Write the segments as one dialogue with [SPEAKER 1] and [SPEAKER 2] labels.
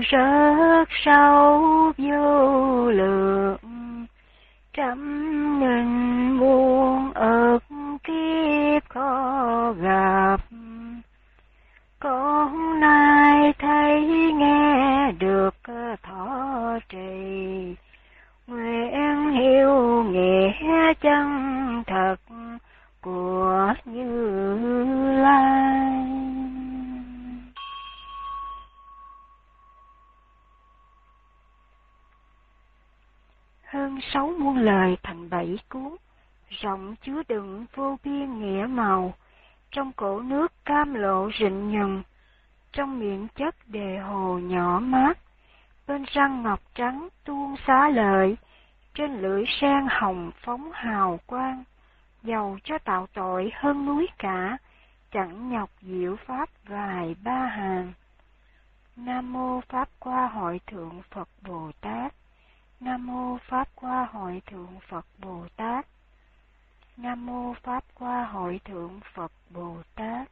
[SPEAKER 1] rất sâu vô lượng, trăm nghìn muôn ức kiếp khó gặp. Con nay thấy nghe được thọ trì, nguyện hiểu nghĩa chân thật của Như Lai. Hơn 6 muôn lời thành 7 cuốn, rộng chứa đựng vô biên nghĩa màu, trong cổ nước cam lộ rịnh nhần, trong miệng chất đề hồ nhỏ mát, bên răng ngọc trắng tuôn xá lợi, trên lưỡi sen hồng phóng hào quang, giàu cho tạo tội hơn núi cả, chẳng nhọc diệu pháp vài ba hàng. Nam mô Pháp Qua Hội Thượng Phật Bồ Tát. Nam mô Pháp Qua Hội Thượng Phật Bồ Tát. Nam mô Pháp Qua Hội Thượng Phật Bồ Tát.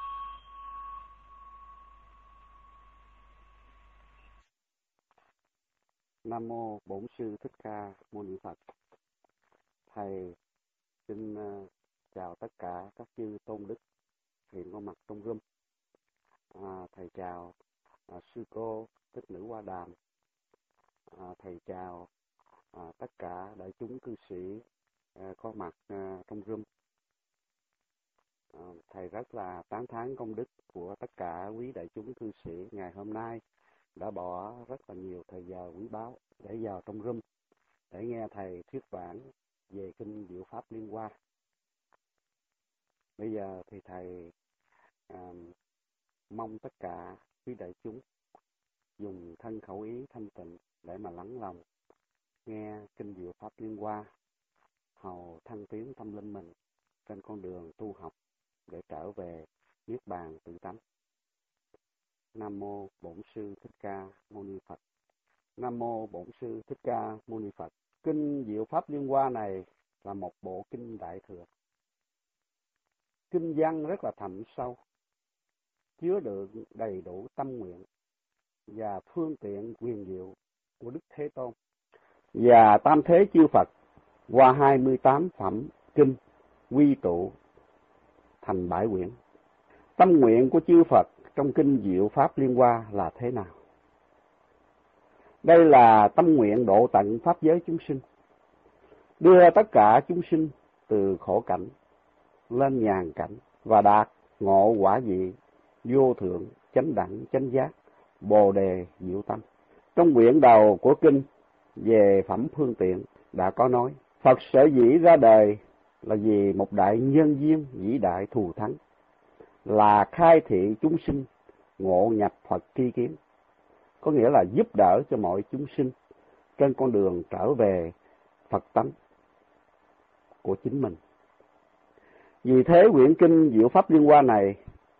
[SPEAKER 2] Nam mô Bổn Sư Thích Ca Mâu Ni Phật. Thầy xin chào tất cả các chư tôn đức hiện có mặt trong room. Thầy chào sư cô Thích Nữ Hoa Đàm. Thầy chào tất cả đại chúng cư sĩ có mặt trong room. Thầy rất là tán thán công đức của tất cả quý đại chúng cư sĩ ngày hôm nay đã bỏ rất là nhiều thời giờ quý báu để vào trong room để nghe thầy thuyết giảng về kinh Diệu Pháp Liên Hoa. Bây giờ thì thầy mong tất cả quý đại chúng dùng thân khẩu ý thanh tịnh để mà lắng lòng nghe kinh Diệu Pháp Liên Hoa, hầu thăng tiến tâm linh mình trên con đường tu học để trở về niết bàn tự tánh. Nam mô Bổn Sư Thích Ca Mâu Ni Phật. Nam mô Bổn Sư Thích Ca Mâu Ni Phật. Kinh Diệu Pháp Liên Hoa này là một bộ kinh đại thừa. Kinh văn rất là thẳm sâu, chứa đựng đầy đủ tâm nguyện và phương tiện quyền diệu của Đức Thế Tôn và tam thế chư Phật qua 28 phẩm kinh quy tụ thành 7 quyển. Tâm nguyện của chư Phật trong kinh Diệu Pháp Liên Hoa là thế nào? Đây là tâm nguyện độ tận pháp giới chúng sinh, đưa tất cả chúng sinh từ khổ cảnh lên nhàn cảnh và đạt ngộ quả vị vô thượng chánh đẳng chánh giác bồ đề diệu tâm. Trong quyển đầu của kinh về phẩm phương tiện đã có nói, Phật sở dĩ ra đời là vì một đại nhân duyên vĩ đại thù thắng, là khai thị chúng sinh ngộ nhập Phật tri kiến, có nghĩa là giúp đỡ cho mọi chúng sinh trên con đường trở về Phật tánh của chính mình. Vì thế quyển kinh Diệu Pháp Liên Hoa này,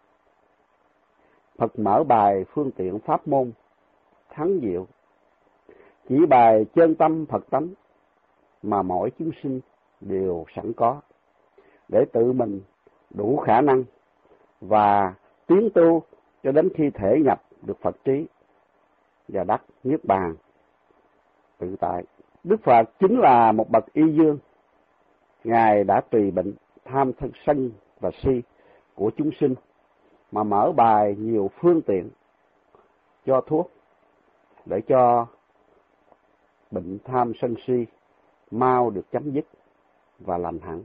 [SPEAKER 2] Phật mở bài phương tiện pháp môn thắng diệu, chỉ bài chân tâm Phật tánh mà mỗi chúng sinh đều sẵn có, để tự mình đủ khả năng và tiến tu cho đến khi thể nhập được Phật trí và đắc niết bàn tự tại. Đức Phật chính là một bậc y dương. Ngài đã tùy bệnh tham sân và si của chúng sinh mà mở bài nhiều phương tiện cho thuốc để cho bệnh tham sân si mau được chấm dứt và lành hẳn.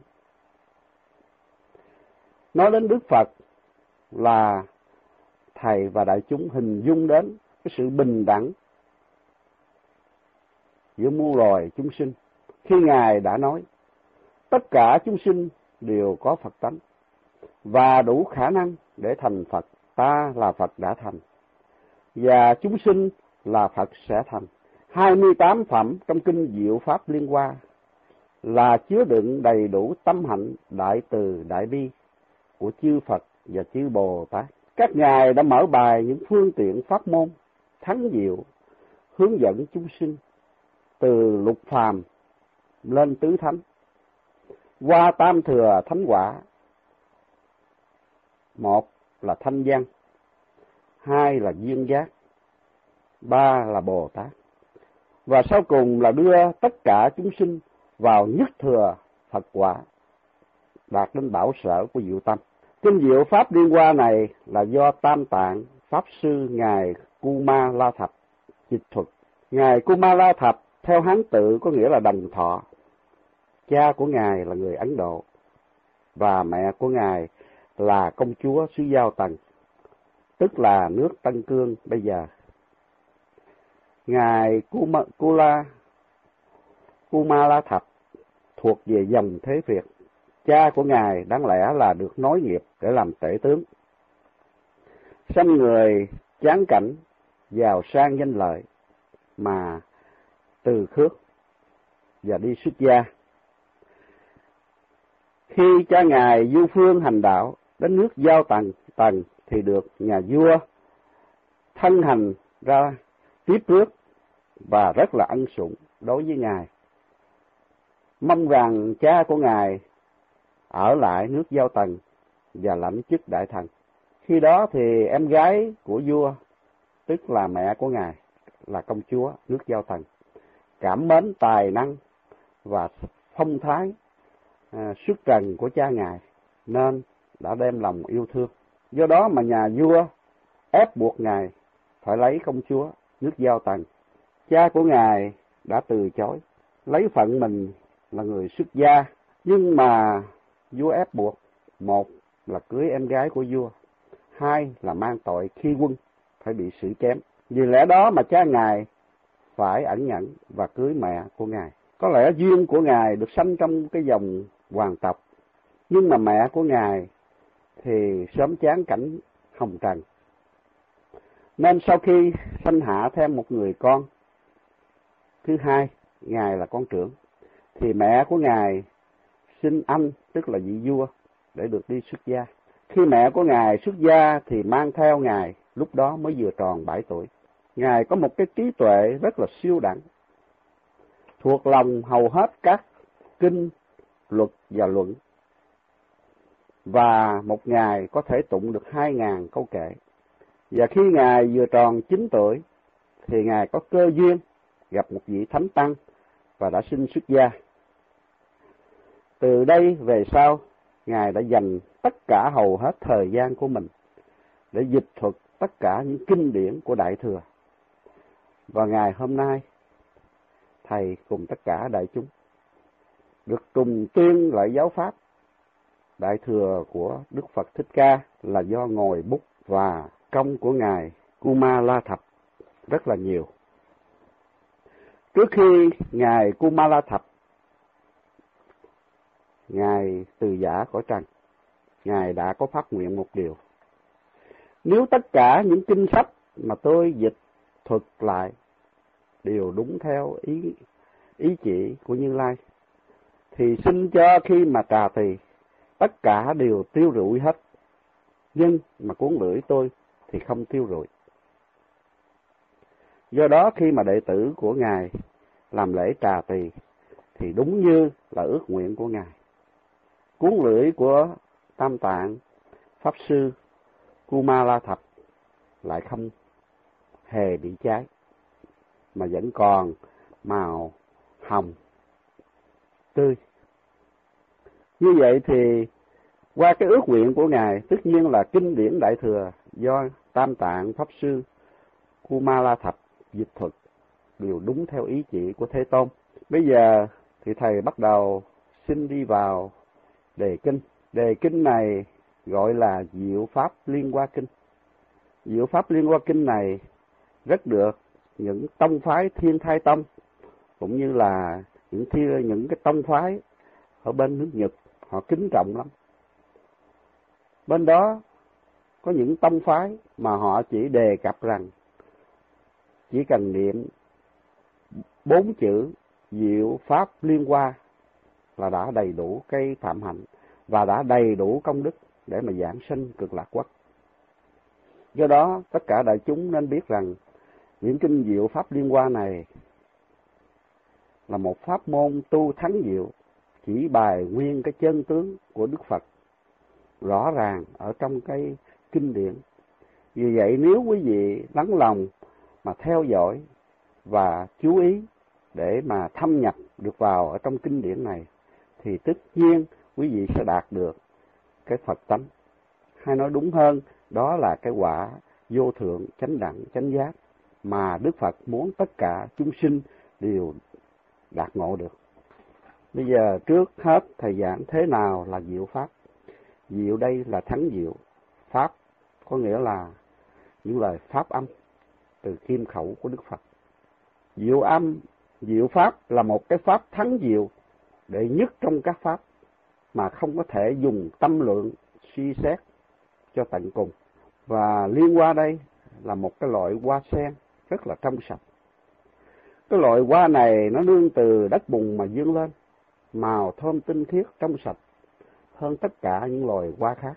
[SPEAKER 2] Nói đến Đức Phật là thầy và đại chúng hình dung đến cái sự bình đẳng giữa muôn loài chúng sinh, khi Ngài đã nói tất cả chúng sinh đều có Phật tánh và đủ khả năng để thành Phật. Ta là Phật đã thành và chúng sinh là Phật sẽ thành. 28 phẩm trong kinh Diệu Pháp Liên Hoa là chứa đựng đầy đủ tâm hạnh đại từ đại bi của chư Phật và chư Bồ Tát. Các ngài đã mở bài những phương tiện pháp môn thắng diệu, hướng dẫn chúng sinh từ lục phàm lên tứ thánh, qua tam thừa thánh quả. Một là thanh văn, hai là duyên giác, ba là Bồ Tát, và sau cùng là đưa tất cả chúng sinh vào nhất thừa Phật quả, đạt đến bảo sở của diệu tâm. Kinh diệu pháp liên hoa này là do Tam Tạng Pháp Sư Ngài Kuma-la Thập dịch thuật. Ngài Kuma-la Thập theo Hán tự có nghĩa là đồng thọ. Cha của Ngài là người Ấn Độ và mẹ của Ngài là công chúa xứ Giao Tần, tức là nước Tân Cương bây giờ. Ngài Kuma-la Thập thuộc về dòng Thế Việt. Cha của Ngài đáng lẽ là được nối nghiệp để làm tể tướng. Sanh người chán cảnh, giàu sang danh lợi mà từ khước và đi xuất gia. Khi cha Ngài du phương hành đạo đến nước Giao Tần thì được nhà vua thân hành ra tiếp rước và rất là ân sủng đối với Ngài, mong rằng cha của Ngài ở lại nước Giao Tần và lãnh chức đại thần. Khi đó thì em gái của vua, tức là mẹ của Ngài, là công chúa nước Giao Tần, cảm mến tài năng và phong thái xuất trần của cha Ngài nên đã đem lòng yêu thương. Do đó mà nhà vua ép buộc Ngài phải lấy công chúa nước Giao Tần. Cha của Ngài đã từ chối, lấy phận mình là người xuất gia, nhưng mà vua ép buộc, một là cưới em gái của vua, hai là mang tội khi quân, phải bị xử chém. Vì lẽ đó mà cha Ngài phải ẩn nhẫn và cưới mẹ của Ngài. Có lẽ duyên của Ngài được sanh trong cái dòng hoàng tộc, nhưng mà mẹ của Ngài thì sớm chán cảnh hồng trần. Nên sau khi sanh hạ thêm một người con thứ hai, Ngài là con trưởng, thì mẹ của Ngài xin anh, tức là vị vua, để được đi xuất gia. Khi mẹ của Ngài xuất gia thì mang theo Ngài, lúc đó mới vừa tròn 7 tuổi. Ngài có một cái trí tuệ rất là siêu đẳng, thuộc lòng hầu hết các kinh, luật và luận, và một ngày có thể tụng được 2.000 câu kệ. Và khi Ngài vừa tròn 9 tuổi thì Ngài có cơ duyên gặp một vị thánh tăng và đã xin xuất gia. Từ đây về sau, Ngài đã dành tất cả hầu hết thời gian của mình để dịch thuật tất cả những kinh điển của Đại Thừa. Và ngày hôm nay, Thầy cùng tất cả đại chúng được trùng tuyên lại giáo pháp Đại Thừa của Đức Phật Thích Ca là do ngòi bút và công của Ngài Kuma-la Thập rất là nhiều. Trước khi Ngài Kuma-la Thập, Ngài từ giả cõi trần, Ngài đã có phát nguyện một điều: nếu tất cả những kinh sách mà tôi dịch thuật lại đều đúng theo ý chỉ của Như Lai, thì xin cho khi mà trà tỳ tất cả đều tiêu rụi hết, nhưng mà cuốn lưỡi tôi thì không tiêu rụi. Do đó khi mà đệ tử của Ngài làm lễ trà tỳ thì đúng như là ước nguyện của Ngài. Cuốn lưỡi của Tam Tạng Pháp Sư Kuma-la Thập lại không hề bị cháy, mà vẫn còn màu hồng tươi. Như vậy thì qua cái ước nguyện của Ngài, tất nhiên là kinh điển Đại Thừa do Tam Tạng Pháp Sư Kuma-la Thập dịch thuật đều đúng theo ý chỉ của Thế Tôn. Bây giờ thì Thầy bắt đầu xin đi vào đề kinh. Đề kinh này gọi là Diệu Pháp Liên Hoa Kinh. Diệu Pháp Liên Hoa Kinh này rất được những tông phái Thiên Thai Tông cũng như là những cái tông phái ở bên nước Nhật họ kính trọng lắm. Bên đó có những tông phái mà họ chỉ đề cập rằng chỉ cần niệm 4 chữ Diệu Pháp Liên Hoa là đã đầy đủ cái phạm hạnh và đã đầy đủ công đức để mà giảng sinh Cực Lạc Quốc. Do đó tất cả đại chúng nên biết rằng những kinh Diệu Pháp Liên Hoa này là một pháp môn tu thắng diệu, chỉ bài nguyên cái chân tướng của Đức Phật rõ ràng ở trong cái kinh điển. Vì vậy nếu quý vị lắng lòng mà theo dõi và chú ý để mà thâm nhập được vào ở trong kinh điển này, thì tất nhiên quý vị sẽ đạt được cái Phật tánh. Hay nói đúng hơn, đó là cái quả vô thượng chánh đẳng chánh giác mà Đức Phật muốn tất cả chúng sinh đều đạt ngộ được. Bây giờ trước hết thầy giảng thế nào là diệu pháp. Diệu đây là thắng diệu. Pháp có nghĩa là những lời pháp âm từ kim khẩu của Đức Phật. Diệu âm, diệu pháp là một cái pháp thắng diệu đệ nhất trong các pháp mà không có thể dùng tâm lượng suy xét cho tận cùng. Và liên hoa đây là một cái loại hoa sen rất là trong sạch. Cái loại hoa này nó nương từ đất bùn mà dương lên, màu thơm tinh khiết trong sạch hơn tất cả những loài hoa khác.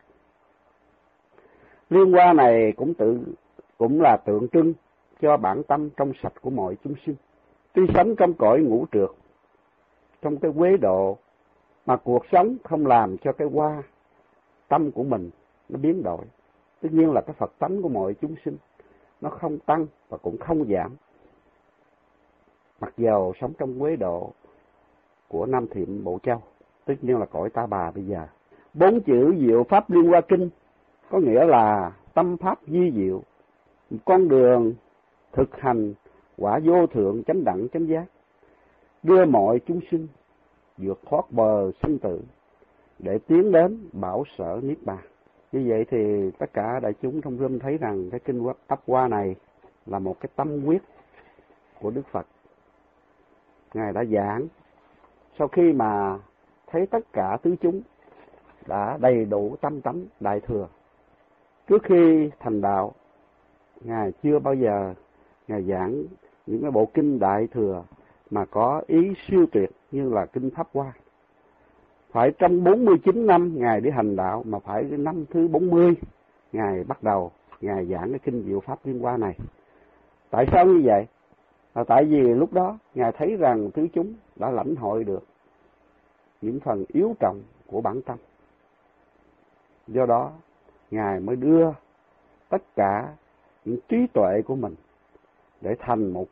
[SPEAKER 2] Liên hoa này cũng là tượng trưng cho bản tâm trong sạch của mọi chúng sinh. Tuy sống trong cõi ngũ trược, trong cái quế độ, mà cuộc sống không làm cho cái hoa tâm của mình nó biến đổi. Tất nhiên là cái Phật tánh của mọi chúng sinh nó không tăng và cũng không giảm. Mặc dầu sống trong quế độ của Nam Thiệm Bộ Châu, tất nhiên là cõi Ta Bà bây giờ. 4 chữ diệu pháp liên hoa kinh có nghĩa là tâm pháp di diệu, con đường thực hành quả vô thượng chánh đẳng chánh giác, đưa mọi chúng sinh vượt thoát bờ sinh tử để tiến đến bảo sở niết bàn. Như vậy thì tất cả đại chúng trong room thấy rằng cái kinh Ấp Hoa này là một cái tâm quyết của Đức Phật. Ngài đã giảng sau khi mà thấy tất cả tứ chúng đã đầy đủ tâm tánh đại thừa. Trước khi thành đạo, Ngài chưa bao giờ Ngài giảng những cái bộ kinh đại thừa mà có ý siêu tuyệt như là kinh Pháp Hoa. Phải trong 49 năm Ngài đi hành đạo, mà phải đến năm thứ 40 Ngài bắt đầu Ngài giảng cái kinh diệu pháp liên hoa này. Tại sao như vậy? Là tại vì lúc đó Ngài thấy rằng tứ chúng đã lãnh hội được những phần yếu trọng của bản tâm. Do đó Ngài mới đưa tất cả những trí tuệ của mình để thành một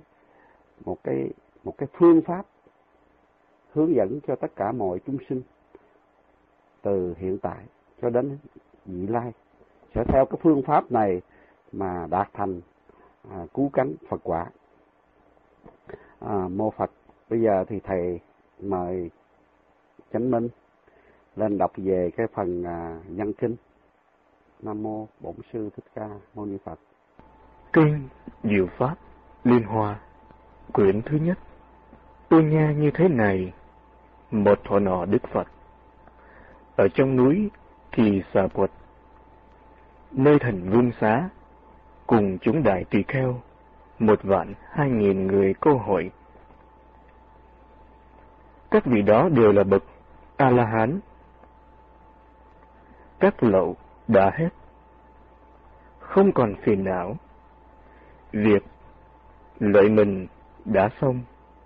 [SPEAKER 2] cái phương pháp hướng dẫn cho tất cả mọi chúng sinh từ hiện tại cho đến vị lai sẽ theo cái phương pháp này mà đạt thành cứu cánh Phật quả. Mô Phật. Bây giờ thì thầy mời Chánh Minh lên đọc về cái phần nhân kinh. Nam mô Bổn Sư Thích Ca Mâu Ni Phật.
[SPEAKER 3] Kinh Diệu Pháp Liên Hoa, quyển thứ nhất. Tôi nghe như thế này: một thuở nọ Đức Phật ở trong núi Kỳ Xà Quật, nơi thành Vương Xá, cùng chúng đại tỳ kheo 1.200.000 người câu hội. Các vị đó đều là bậc A-la-hán. Các lậu đã hết, không còn phiền não. Việc lợi mình đã xong,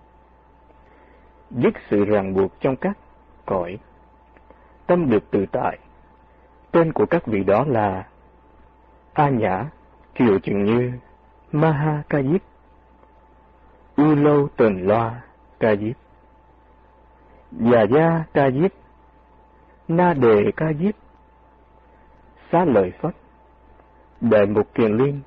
[SPEAKER 3] dứt sự ràng buộc trong các cõi, tâm được tự tại. Tên của các vị đó là A Nhã, Kiều Chừng Như, Maha Ca Diếp, U Lâu Tần Loa Ca Diếp, Già Gia Ca Diếp, Na Đề Ca Diếp, Xá Lợi Phất, Đại Mục Kiền Liên,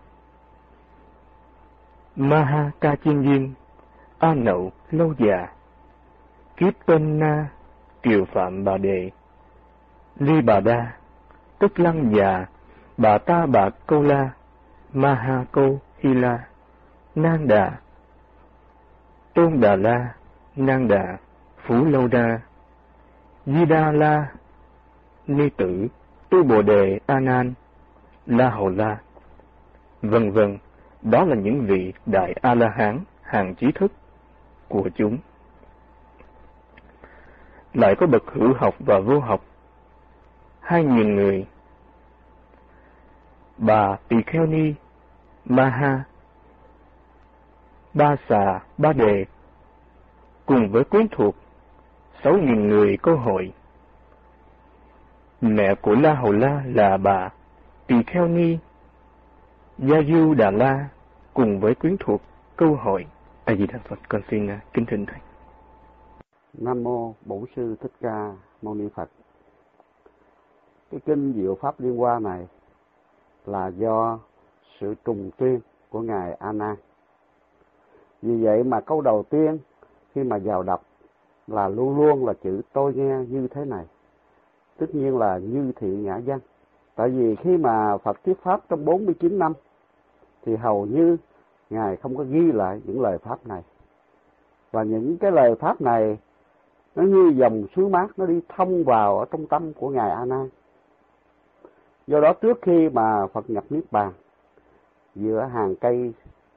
[SPEAKER 3] Maha Ca Chiên Duyên, A Nậu Lâu Già, Kiếp Tân Na, Kiều Phạm Bà Đề, Ly Bà Đa, Tức Lăng Già, Bà Ta Bà Câu La, Maha Câu Hy La, Nang Đà, Tôn Đà La, Nang Đà, Phú Lâu Đa, Di Đa La, Ni Tử, Tu Bồ Đề A Nan, La Hầu La, vân vân. Đó là những vị đại A-la-hán hàng trí thức của chúng. Lại có bậc hữu học và vô học 2.000 người. Bà Tỳ Kheo Ni, Maha, Ba Xà, Ba Đề, cùng với quyến thuộc 6.000 người câu hội. Mẹ của La Hầu La là bà Tỳ Kheo Ni, Gia Du Đà La, cùng với quyến thuộc câu hỏi. A Di Đà Phật, con xin kính thỉnh thầy.
[SPEAKER 2] Nam mô Bổn Sư Thích Ca Mâu Ni Phật. Cái kinh Diệu Pháp Liên Hoa này là do sự trùng tuyên của ngài A Nan. Vì vậy mà câu đầu tiên khi mà vào đọc là luôn luôn là chữ tôi nghe như thế này, tất nhiên là như thị ngã văn. Tại vì khi mà Phật thuyết pháp trong 49 năm thì hầu như ngài không có ghi lại những lời pháp này, và những cái lời pháp này nó như dòng suối mát, nó đi thông vào ở trong tâm của ngài A Nan. Do đó trước khi mà Phật nhập niết bàn giữa hàng cây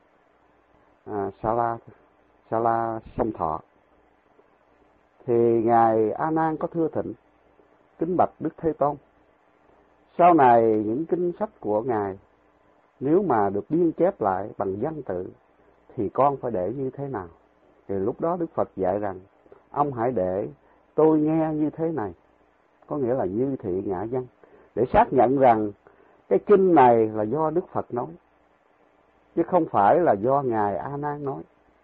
[SPEAKER 2] sa la sông Thọ, thì ngài A Nan có thưa thỉnh kính bạch Đức Thế Tôn, sau này những kinh sách của ngài nếu mà được biên chép lại bằng văn tự thì con phải để như thế nào? Thì lúc đó Đức Phật dạy rằng ông hãy để tôi nghe như thế này, có nghĩa là như thị ngã văn, để xác nhận rằng cái kinh này là do Đức Phật nói, chứ không phải là do ngài A Nan nói.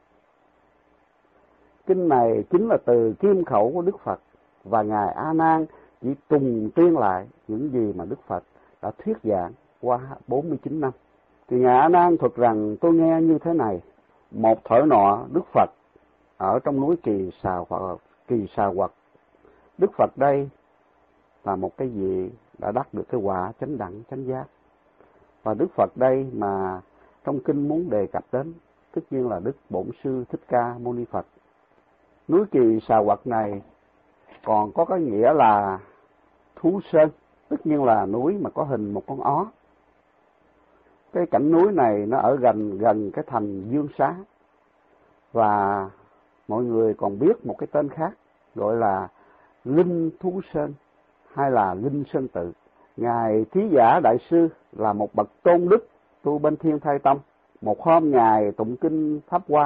[SPEAKER 2] Kinh này chính là từ kim khẩu của Đức Phật, và ngài A Nan chỉ trùng tuyên lại những gì mà Đức Phật đã thuyết giảng qua 49 năm. Thì ngài A Nan thuật rằng tôi nghe như thế này: một thuở nọ Đức Phật ở trong núi Kỳ Xà Quật. Đức Phật đây là một cái vị đã đắc được cái quả chánh đẳng chánh giác, và Đức Phật đây mà trong kinh muốn đề cập đến tất nhiên là Đức Bổn Sư Thích Ca Mâu Ni Phật. Núi Kỳ Xà Quật này còn có cái nghĩa là thú sơn, tất nhiên là núi mà có hình một con ó. Cái cảnh núi này nó ở gần cái thành Dương Xá, và mọi người còn biết một cái tên khác gọi là Linh Thú Sơn hay là Linh Sơn Tự. Ngài Thí Giả Đại Sư là một bậc tôn đức tu bên Thiên Thai Tông. Một hôm ngài tụng kinh Pháp Hoa,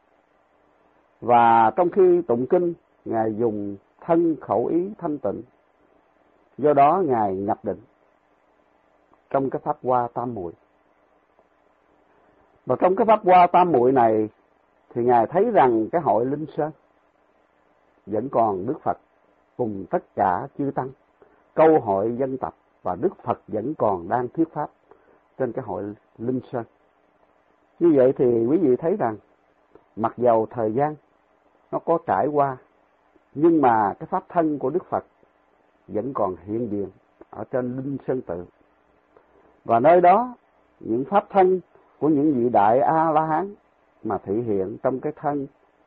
[SPEAKER 2] và trong khi tụng kinh ngài dùng thân khẩu ý thanh tịnh, do đó ngài nhập định trong cái Pháp Hoa Tam Muội. Và trong cái Pháp Hoa Tam Muội này thì ngài thấy rằng cái hội Linh Sơn vẫn còn Đức Phật cùng tất cả chư tăng câu hội dân tập, và Đức Phật vẫn còn đang thuyết pháp trên cái hội Linh Sơn. Như vậy thì quý vị thấy rằng mặc dầu thời gian nó có trải qua, nhưng mà cái pháp thân của Đức Phật vẫn còn hiện diện ở trên Linh Sơn Tự. Và nơi đó những pháp thân của những vị đại A-la-hán mà thị hiện trong cái thân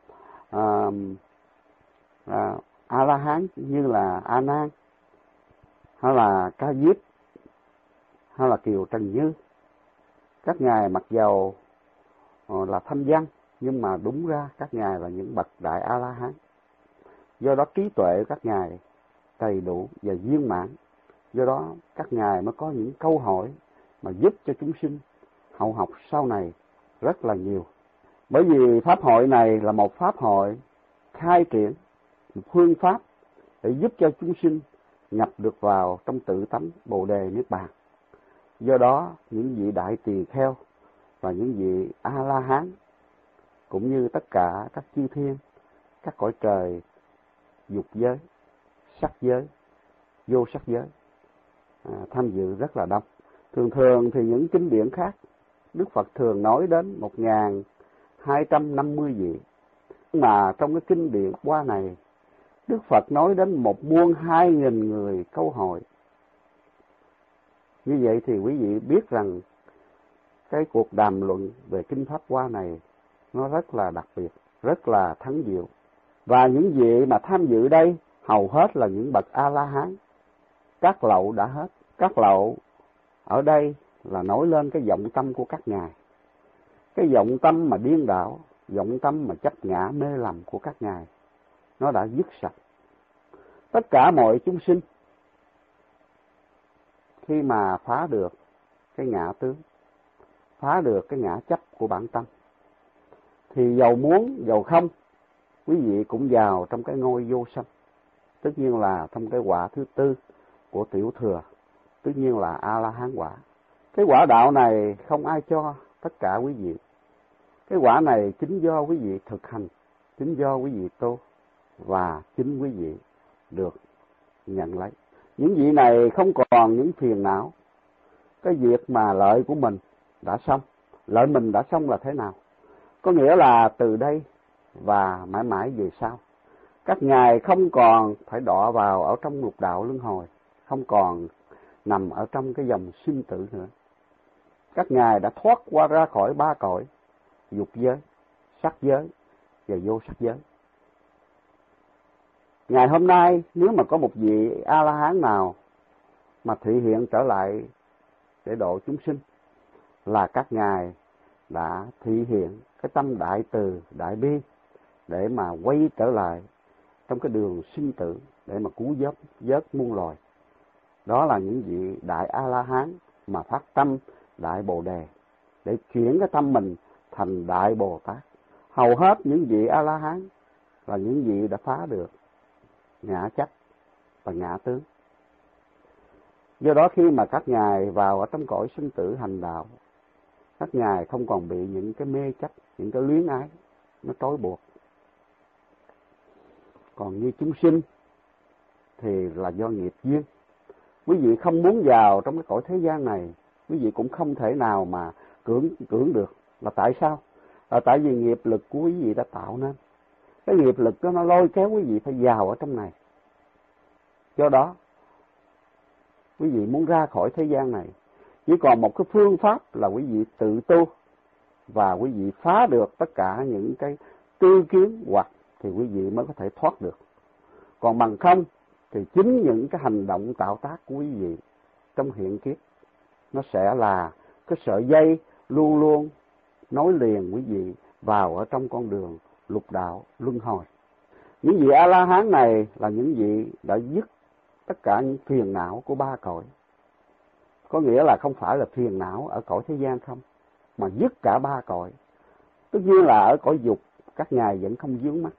[SPEAKER 2] A-la-hán như là A Nan hay là Ca Diếp hay là Kiều Trần Như, các ngài mặc dầu là thanh văn, nhưng mà đúng ra các ngài là những bậc đại A-la-hán. Do đó trí tuệ các ngài đầy đủ và viên mãn, do đó các ngài mới có những câu hỏi mà giúp cho chúng sinh hậu học sau này rất là nhiều. Bởi vì pháp hội này là một pháp hội khai triển một phương pháp để giúp cho chúng sinh nhập được vào trong tự tánh Bồ Đề Niết Bàn. Do đó những vị đại tỳ kheo và những vị A-la-hán cũng như tất cả các chư thiên, các cõi trời, dục giới, sắc giới, vô sắc giới tham dự rất là đông. Thường thì những kinh điển khác Đức Phật thường nói đến 1250 vị, mà trong cái kinh điển qua này Đức Phật nói đến 1.200.000 người câu hỏi. Như vậy thì quý vị biết rằng cái cuộc đàm luận về kinh Pháp Hoa này nó rất là đặc biệt, rất là thắng diệu. Và những vị mà tham dự đây hầu hết là những bậc A-la-hán. Các lậu đã hết. Các lậu ở đây là nói lên cái vọng tâm của các ngài. Cái vọng tâm mà điên đảo, vọng tâm mà chấp ngã mê lầm của các ngài, nó đã dứt sạch. Tất cả mọi chúng sinh khi mà phá được cái ngã tướng, phá được cái ngã chấp của bản tâm, thì dầu muốn dầu không, quý vị cũng vào trong cái ngôi vô sanh, tất nhiên là trong cái quả thứ tư của tiểu thừa, tất nhiên là A-la-hán quả. Cái quả đạo này không ai cho tất cả quý vị, Cái quả này chính do quý vị thực hành, chính do quý vị tu, và chính quý vị được nhận lấy. Những vị này không còn những phiền não. Cái việc mà lợi của mình đã xong, lợi mình đã xong là thế nào? Có nghĩa là từ đây và mãi mãi về sau, các ngài không còn phải đọa vào ở trong lục đạo luân hồi, không còn nằm ở trong cái dòng sinh tử nữa. Các ngài đã thoát qua ra khỏi ba cõi, dục giới, sắc giới và vô sắc giới. Ngày hôm nay, nếu mà có một vị A-la-hán nào mà thị hiện trở lại để độ chúng sinh, là các ngài đã thị hiện cái tâm đại từ, đại bi để mà quay trở lại trong cái đường sinh tử để mà cứu vớt muôn loài. Đó là những vị đại A-la-hán mà phát tâm đại Bồ Đề để chuyển cái tâm mình thành đại Bồ Tát. Hầu hết những vị A-la-hán là những vị đã phá được ngã chấp và ngã tướng. Do đó khi mà các ngài vào ở trong cõi sinh tử hành đạo, các ngài không còn bị những cái mê chấp, những cái luyến ái nó trói buộc. Còn như chúng sinh thì là do nghiệp duyên. Quý vị không muốn vào trong cái cõi thế gian này, quý vị cũng không thể nào mà cưỡng được. Là tại sao? Là tại vì nghiệp lực của quý vị đã tạo nên. Cái nghiệp lực đó nó lôi kéo quý vị phải vào ở trong này. Do đó, quý vị muốn ra khỏi thế gian này, chỉ còn một cái phương pháp là quý vị tự tu, và quý vị phá được tất cả những cái tư kiến hoặc thì quý vị mới có thể thoát được. Còn bằng không thì chính những cái hành động tạo tác của quý vị trong hiện kiếp nó sẽ là cái sợi dây luôn luôn nối liền quý vị vào ở trong con đường lục đạo luân hồi. Những vị A-la-hán này là những vị đã dứt tất cả những phiền não của ba cõi. Có nghĩa là không phải là phiền não ở cõi thế gian không, mà dứt cả ba cõi. Tất nhiên là ở cõi dục các ngài vẫn không vướng mắc.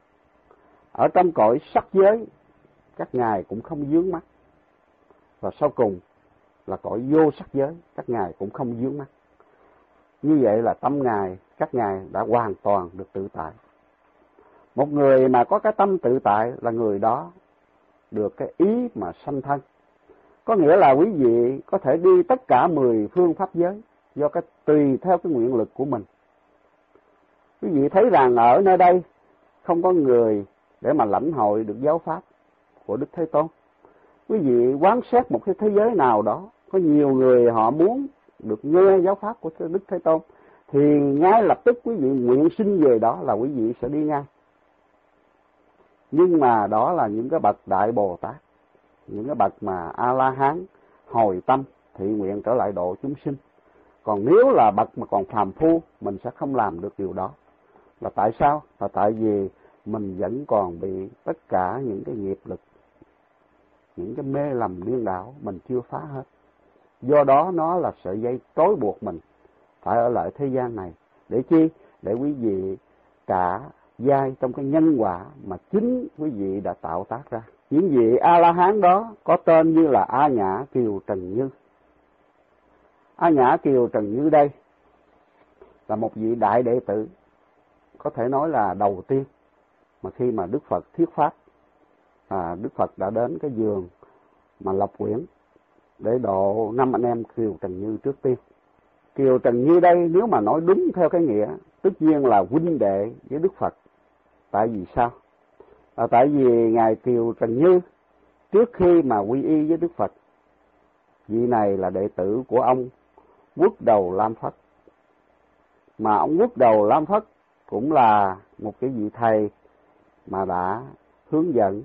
[SPEAKER 2] Ở trong cõi sắc giới các ngài cũng không vướng mắc. Và sau cùng là cõi vô sắc giới các ngài cũng không vướng mắc. Như vậy là tâm ngài, các ngài đã hoàn toàn được tự tại. Một người mà có cái tâm tự tại là người đó được cái ý mà sanh thân. Có nghĩa là quý vị có thể đi tất cả 10 phương pháp giới do cái tùy theo cái nguyện lực của mình. Quý vị thấy rằng ở nơi đây không có người để mà lãnh hội được giáo pháp của Đức Thế Tôn. Quý vị quán xét một cái thế giới nào đó, có nhiều người họ muốn được nghe giáo pháp của Đức Thế Tôn, thì ngay lập tức quý vị nguyện sinh về đó là quý vị sẽ đi ngay. Nhưng mà đó là những cái bậc đại Bồ Tát, những cái bậc mà A-la-hán hồi tâm thị nguyện trở lại độ chúng sinh. Còn nếu là bậc mà còn phàm phu, mình sẽ không làm được điều đó. Là tại sao? Là tại vì mình vẫn còn bị tất cả những cái nghiệp lực, những cái mê lầm điên đảo mình chưa phá hết. Do đó nó là sợi dây trói buộc mình phải ở lại thế gian này. Để chi? Để quý vị cả giai trong cái nhân quả mà chính quý vị đã tạo tác ra. Những vị A-la-hán đó có tên như là A Nhã Kiều Trần Như. A Nhã Kiều Trần Như đây là một vị đại đệ tử, có thể nói là đầu tiên mà khi mà Đức Phật thuyết pháp, Đức Phật đã đến cái vườn mà Lộc Quyển để độ 5 anh em Kiều Trần Như trước tiên. Kiều Trần Như đây nếu mà nói đúng theo cái nghĩa, tất nhiên là huynh đệ với Đức Phật. Tại vì sao? Tại vì ngài Kiều Trần Như trước khi mà quy y với Đức Phật, vị này là đệ tử của ông Quốc Đầu Lam Phất. Mà ông Quốc Đầu Lam Phất cũng là một cái vị thầy mà đã hướng dẫn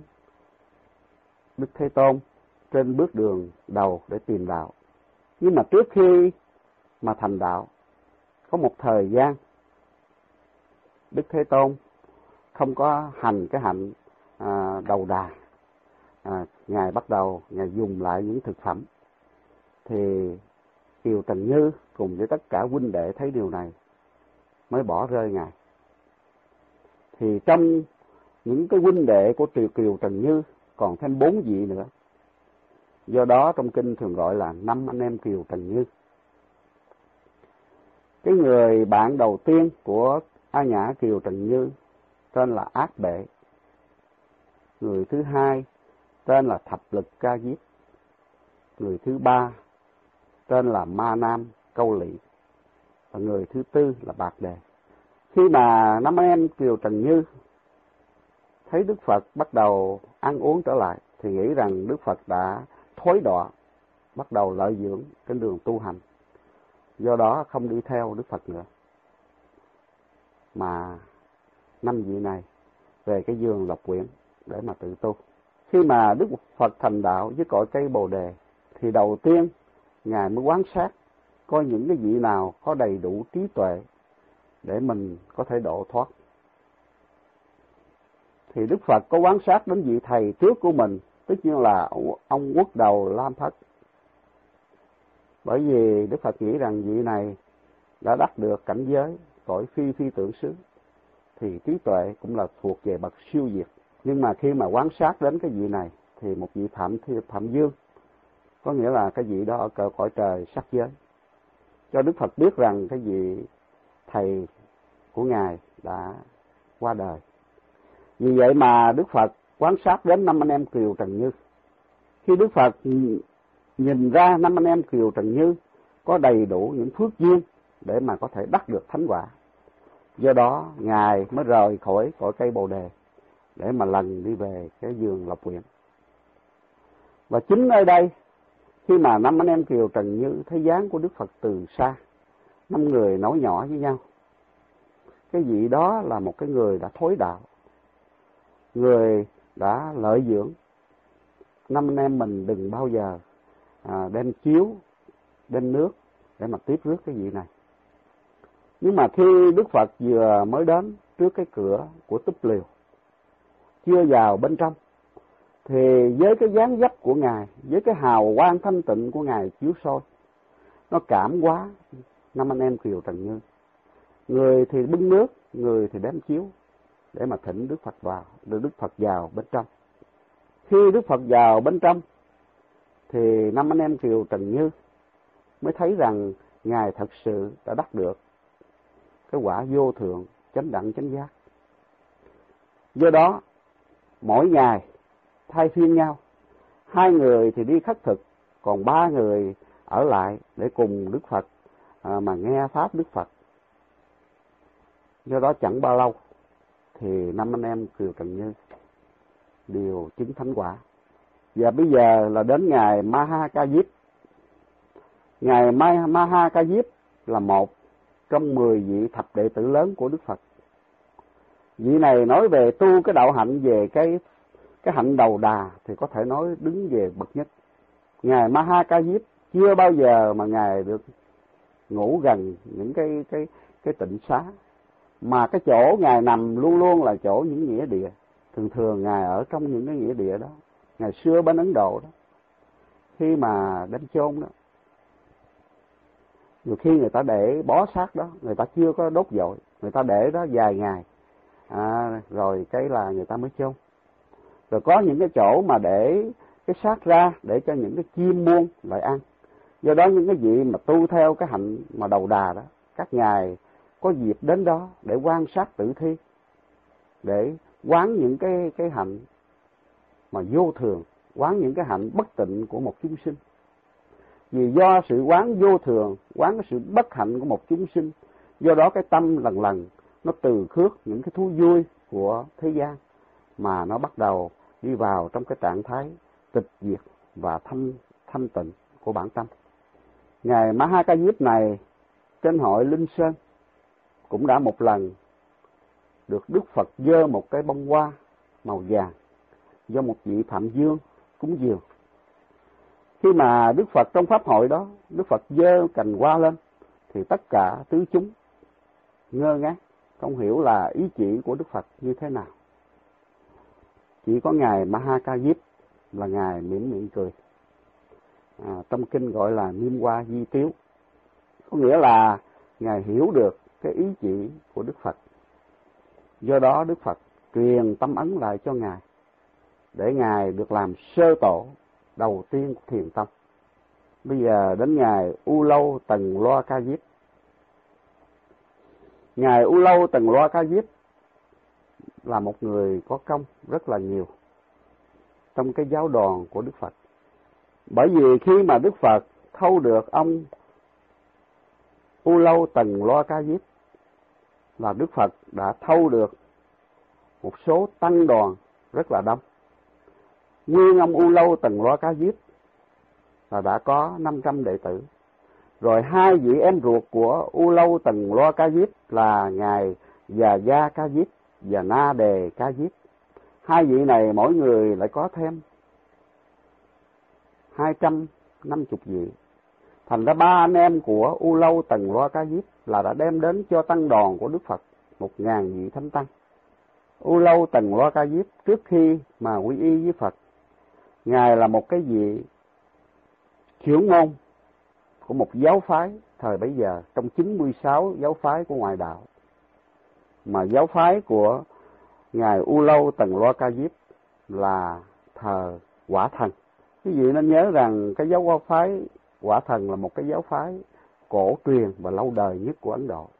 [SPEAKER 2] Đức Thế Tôn trên bước đường đầu để tìm đạo. Nhưng mà trước khi mà thành đạo, có một thời gian Đức Thế Tôn không có hành cái hạnh đầu đà. Ngài bắt đầu Ngài dùng lại những thực phẩm. Thì Kiều Trần Như cùng với tất cả huynh đệ thấy điều này mới bỏ rơi Ngài. Thì trong những cái huynh đệ của Kiều Trần Như còn thêm 4 vị nữa. Do đó trong kinh thường gọi là 5 anh em Kiều Trần Như. Cái người bạn đầu tiên của A Nhã Kiều Trần Như tên là Ác Bệ. Người thứ hai tên là Thập Lực Ca Diếp. Người thứ ba tên là Ma Nam Câu Lị. Và người thứ tư là Bạc Đề. Khi mà năm anh em Kiều Trần Như thấy Đức Phật bắt đầu ăn uống trở lại thì nghĩ rằng Đức Phật đã thối đọa, bắt đầu lợi dưỡng trên đường tu hành. Do đó không đi theo Đức Phật nữa, mà năm vị này về cái vườn Lộc Quyển để mà tự tu. Khi mà Đức Phật thành đạo với cội cây Bồ Đề thì đầu tiên Ngài mới quan sát coi những cái vị nào có đầy đủ trí tuệ để mình có thể độ thoát. Thì Đức Phật có quan sát đến vị thầy trước của mình, tất nhiên là ông Quốc Đầu Lam Phất. Bởi vì Đức Phật nghĩ rằng vị này đã đắc được cảnh giới cõi phi phi tưởng xứ, thì trí tuệ cũng là thuộc về bậc siêu việt. Nhưng mà khi mà quan sát đến cái vị này thì một vị Phạm Dương, có nghĩa là cái vị đó ở cõi trời sắc giới, cho Đức Phật biết rằng cái vị thầy của Ngài đã qua đời. Vì vậy mà Đức Phật quan sát đến năm anh em Kiều Trần Như. Khi Đức Phật nhìn ra năm anh em Kiều Trần Như có đầy đủ những phước duyên để mà có thể đắc được thánh quả, do đó Ngài mới rời khỏi cội cây Bồ Đề để mà lần đi về cái vườn Lộc Quyển. Và chính nơi đây, khi mà năm anh em Kiều Trần Như thấy dáng của Đức Phật từ xa, năm người nói nhỏ với nhau, cái vị đó là một cái người đã thối đạo, người đã lợi dưỡng. Năm anh em mình đừng bao giờ đem chiếu, đem nước để mà tiếp rước cái vị này. Nhưng mà khi Đức Phật vừa mới đến trước cái cửa của Túp Liều, chưa vào bên trong, thì với cái dáng dấp của Ngài, với cái hào quang thanh tịnh của Ngài chiếu soi, nó cảm hóa năm anh em Kiều Trần Như. Người thì bưng nước, người thì đem chiếu để mà thỉnh Đức Phật vào, đưa Đức Phật vào bên trong. Khi Đức Phật vào bên trong thì năm anh em Kiều Trần Như mới thấy rằng Ngài thật sự đã đắc được cái quả vô thượng chánh đẳng chánh giác. Do đó mỗi ngày thay phiên nhau, hai người thì đi khất thực, còn ba người ở lại để cùng Đức Phật mà nghe pháp Đức Phật. Do đó chẳng bao lâu thì năm anh em Kiều Trần Như đều chứng thánh quả. Và bây giờ là đến ngài Ma Ha Ca Diếp. Ngài Ma Ha Ca Diếp là một trong 10 vị thập đệ tử lớn của Đức Phật. Vị này nói về tu cái đạo hạnh, về cái hạnh đầu đà thì có thể nói đứng về bậc nhất. Ngài Ma Ha Ca Diếp chưa bao giờ mà ngài được ngủ gần những cái tịnh xá, mà cái chỗ ngài nằm luôn luôn là chỗ những nghĩa địa. Thường thường ngài ở trong những cái nghĩa địa đó. Ngày xưa bên Ấn Độ đó, khi mà đem chôn đó, nhiều khi người ta để bó xác đó, người ta chưa có đốt dội, người ta để đó vài ngày, rồi cái là người ta mới chôn. Rồi có những cái chỗ mà để cái xác ra để cho những cái chim muôn lại ăn. Do đó những cái vị mà tu theo cái hạnh mà đầu đà đó, các ngài có dịp đến đó để quan sát tử thi, để quán những cái hạnh mà vô thường, quán những cái hạnh bất tịnh của một chúng sinh. Vì do sự quán vô thường, quán cái sự bất hạnh của một chúng sinh, do đó cái tâm lần lần nó từ khước những cái thú vui của thế gian, mà nó bắt đầu đi vào trong cái trạng thái tịch diệt và thanh tịnh của bản tâm. Ngài Ma Ha Ca Diếp này trên hội Linh Sơn cũng đã một lần được Đức Phật giơ một cái bông hoa màu vàng do một vị Phạm Dương cúng dường. Khi mà Đức Phật trong pháp hội đó, Đức Phật giơ cành hoa lên thì tất cả tứ chúng ngơ ngác, không hiểu là ý chỉ của Đức Phật như thế nào. Chỉ có ngài Ma Ha Ca Diếp là ngài mỉm miệng cười. Trong kinh gọi là Niêm Hoa Di Tiếu, có nghĩa là ngài hiểu được cái ý chỉ của Đức Phật. Do đó Đức Phật truyền tâm ấn lại cho ngài để ngài được làm sơ tổ đầu tiên của thiền tông. Bây giờ đến ngài U Lâu Tần Loa Ca Diếp. Ngài U Lâu Tần Loa Ca Diếp là một người có công rất là nhiều trong cái giáo đoàn của Đức Phật. Bởi vì khi mà Đức Phật thâu được ông U Lâu Tần Loa Ca Diếp là Đức Phật đã thâu được một số tăng đoàn rất là đông. Nguyên ông U Lâu Tần Loa Ca Diếp là đã có 500 đệ tử. Rồi hai vị em ruột của U Lâu Tần Loa Ca Diếp là Ngài Già Gia Ca Diếp và Na Đề Ca Diếp. Hai vị này mỗi người lại có thêm 250 vị. Thành ra ba anh em của U Lâu Tần Loa Ca Diếp là đã đem đến cho tăng đoàn của Đức Phật 1000 vị thánh tăng. U Lâu Tần Loa Ca Diếp trước khi mà quy y với Phật, Ngài là một cái vị trưởng môn của một giáo phái thời bấy giờ trong 96 giáo phái của ngoại đạo. Mà giáo phái của Ngài U Lâu Tần Loa Ca Diếp là thờ Quả Thần. Quý vị nên nhớ rằng cái giáo phái Quả Thần là một cái giáo phái cổ truyền và lâu đời nhất của Ấn Độ.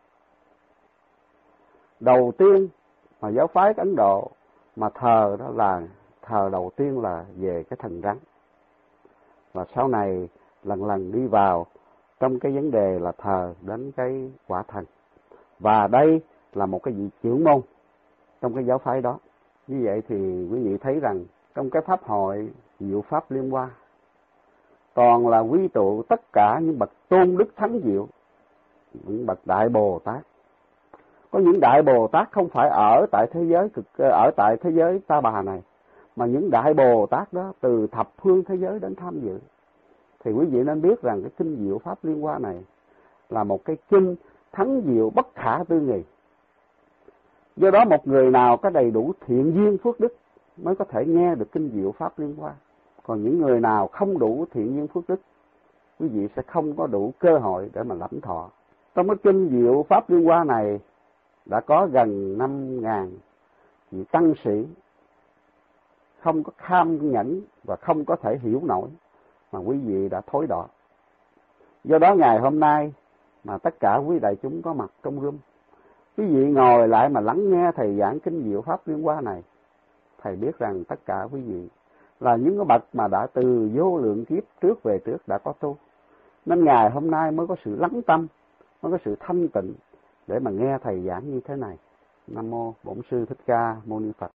[SPEAKER 2] Đầu tiên mà giáo phái Ấn Độ mà thờ đó là thờ đầu tiên là về cái thần rắn. Và sau này lần lần đi vào trong cái vấn đề là thờ đến cái Quả Thần. Và đây là một cái vị trưởng môn trong cái giáo phái đó. Như vậy thì quý vị thấy rằng trong cái pháp hội Diệu Pháp Liên Hoa toàn là quy tụ tất cả những bậc tôn đức thắng diệu, những bậc đại Bồ Tát. Có những đại Bồ Tát không phải ở tại thế giới Ta Bà này, mà những đại Bồ Tát đó từ thập phương thế giới đến tham dự. Thì quý vị nên biết rằng cái kinh Diệu Pháp Liên Hoa này là một cái kinh thắng diệu bất khả tư nghị. Do đó một người nào có đầy đủ thiện duyên phước đức mới có thể nghe được kinh Diệu Pháp Liên Hoa. Còn những người nào không đủ thiện duyên phước đức, quý vị sẽ không có đủ cơ hội để mà lãnh thọ. Trong cái kinh Diệu Pháp Liên Hoa này đã có gần 5.000 vị tăng sĩ không có kham nhẫn và không có thể hiểu nổi mà quý vị đã thối đọa. Do đó ngày hôm nay mà tất cả quý đại chúng có mặt trong room, quý vị ngồi lại mà lắng nghe thầy giảng kinh Diệu Pháp Liên Hoa này, thầy biết rằng tất cả quý vị là những cái bậc mà đã từ vô lượng kiếp trước về trước đã có tu, nên ngày hôm nay mới có sự lắng tâm, mới có sự thanh tịnh để mà nghe thầy giảng như thế này. Nam mô Bổn Sư Thích Ca Mâu Ni Phật.